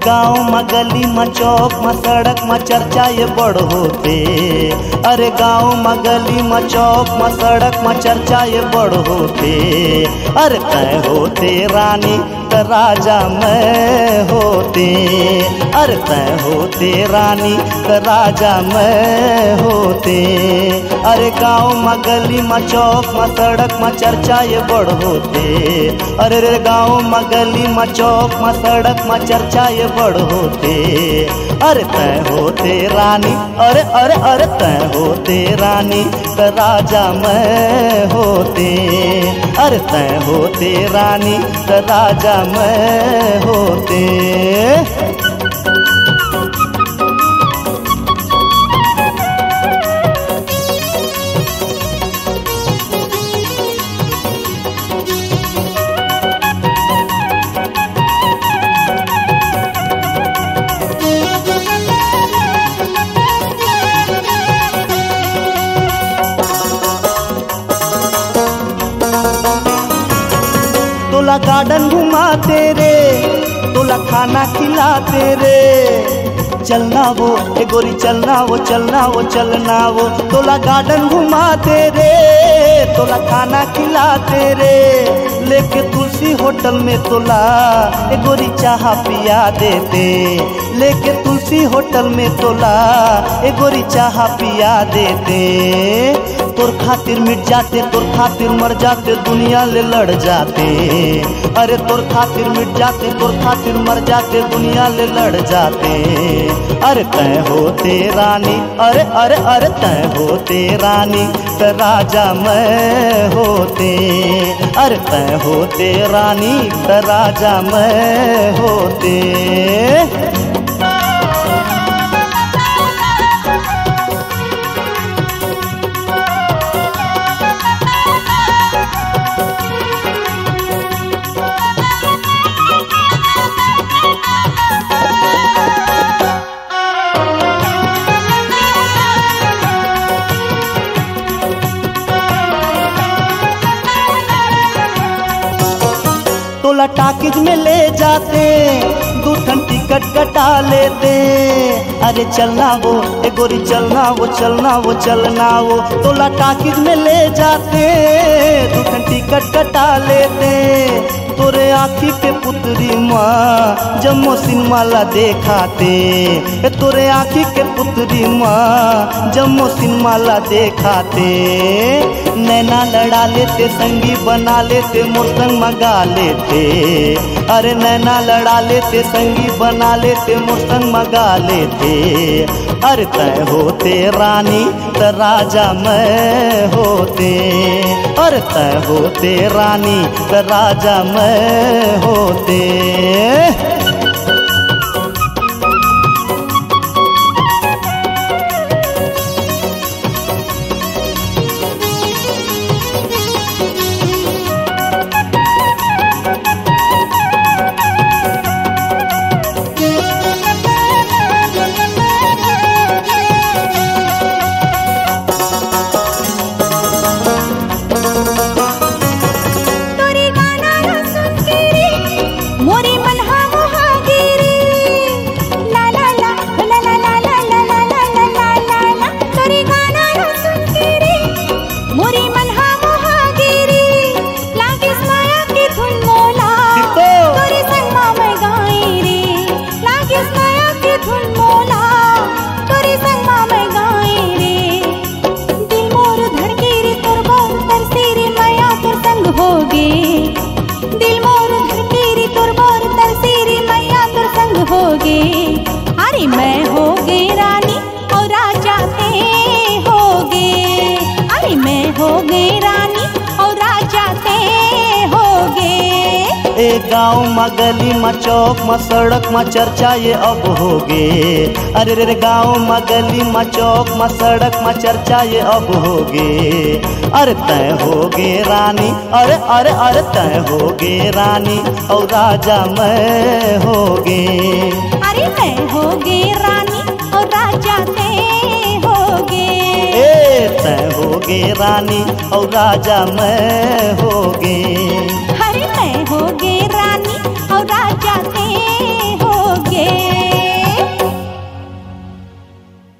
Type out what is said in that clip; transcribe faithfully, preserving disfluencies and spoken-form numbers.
गाँव में गली में चौक में सड़क में चर्चा ये बड़ होते। अरे गाँव में गली में चौक में सड़क में चर्चा ये बड़ होते। अरे तय होते रानी त राजा मैं होते। अरे तय होते रानी त राजा मैं होते। अरे गाँव में गली में चौक में सड़क में चर्चा ये बड़ होते। अरे रे गाँव में गली में चौक में सड़क में चर्चा ये बड़ होते। अरे तय होते रानी अरे अरे अरे तय होते रानी त राजा मैं होते। अरे तय होते रानी त राजा मैं होते। तोला गार्डन घुमाते रे, तोला खाना खिलाते रे। चलना वो ए गोरी चलना वो चलना वो चलना वो। तोला गार्डन घुमाते रे, तोला खाना खिलाते रे। लेके तुलसी होटल में तोला ए गोरी चाह पिया देते। लेके तुलसी होटल में तोला ए गोरी चाह पिया देते। तोर खातिर मिट जाते, तोर खातिर मर जाते, दुनिया ले लड़ जाते। अरे तोर खातिर मिट जाते, तोर खातिर मर जाते, दुनिया ले लड़ जाते। अरे तय होते रानी अरे अरे अरे तय होते रानी त राजा मैं होते। अरे तय होते रानी त राजा मैं होते। तोला टाकिज में ले जाते, दो ठन टिकट कटा लेते। अरे चलना वो ए गोरी चलना वो चलना वो चलना वो। तोला टाकिज में ले जाते, दो ठन टिकट कटा लेते। तोरे आँखी के पुतरी माँ जम्मो सिनेमा ला देखाते। तोरे आँखी के पुतरी माँ जम्मो सिनेमा ला देखाते। नैना लड़ा लेते, संगी बना लेते, मोर संग मगा लेते। अरे नैना लड़ा लेते, संगी बना लेते, मोर संग मगा लेते। अरे तय होते रानी त राजा मैं होते। अरे तय होते रानी त राजा मैं होते। अरे मैं होगे रानी और राजा ते होगे। अरे मैं होगे रानी और राजा ते होगे। ए गाँव में गली में चौक में सड़क में चर्चा ये अब होगे। अरे रे गाँव में गली में चौक में सड़क में चर्चा ये अब होगे। अरे तय होगे रानी अरे अरे अरे तय होगे रानी और राजा मैं होगे। अरे मैं होगे रानी और राजा ते होगे। ए तय होगे रानी और राजा मैं होगे।